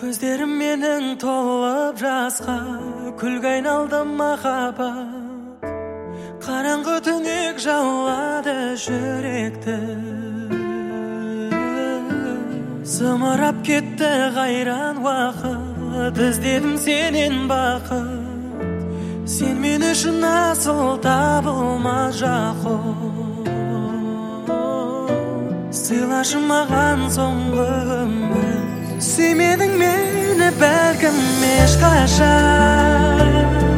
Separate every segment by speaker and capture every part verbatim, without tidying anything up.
Speaker 1: Көздерім менің толып жасқа, күлге айналды махаббат. Қараңғы түнек жаулады жүректі, зымырап кетті қайран уақыт. Іздедім сенен бақыт, сен мен үшін асыл табылмас жақұт. Сыйлашы маған соңғы үміт, сүймедің мені бәлкім ешқашан.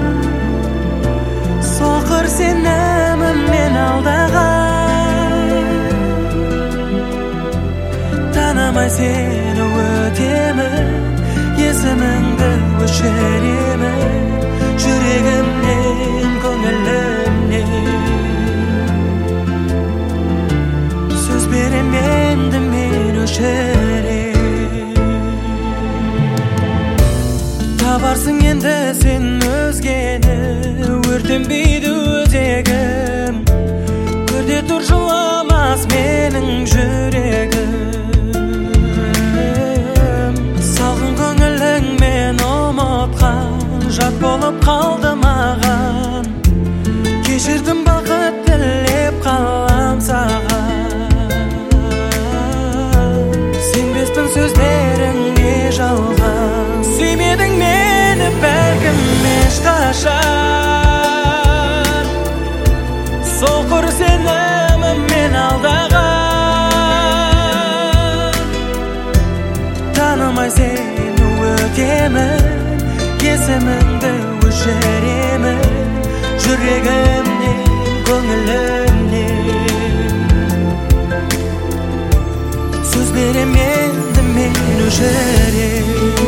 Speaker 1: Соқыр сеніміммен алдаған, танымай сені өтемін, есіміңді өшіремін, жүрегімнен, көңілімнен. Сөз берем енді мен өшірем. Табарсың енді сен өзгені, өртенбейді өзегім. Көрде тұр жыламас менің жүрегім. Салғын көңіліңмен ұмытқан, жат болып қалды маған. Кешірдім бақыт тілеп қалам саған. Сенбеспін сөздеріңе жалған, сүймедің мені бәлкім ешқашан. Соқыр сеніміммен алдаған, танымай сені өтемін, есіміңді өшіремін, жүрегімнен, көңілімнен. Сөз берем енді мен өшірем.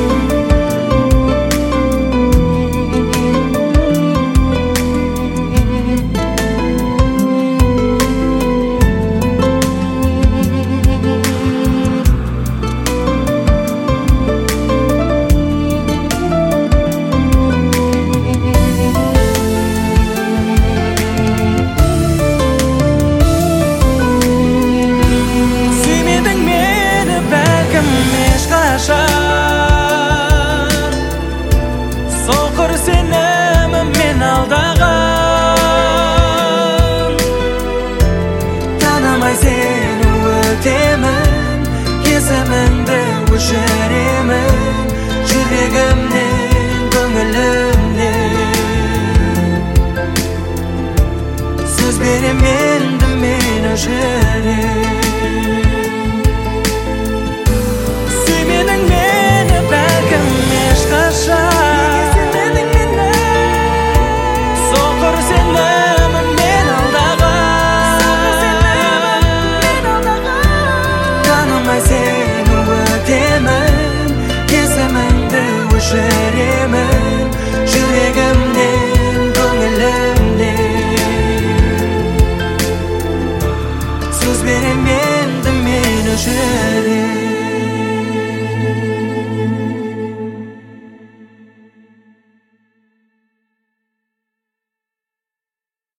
Speaker 1: Соқыр сеніміммен алдаған, танымай сені өтемін, есіміңді өшіремін, жүрегімнен, көңілімнен. Сөз берем енді мен өшірем.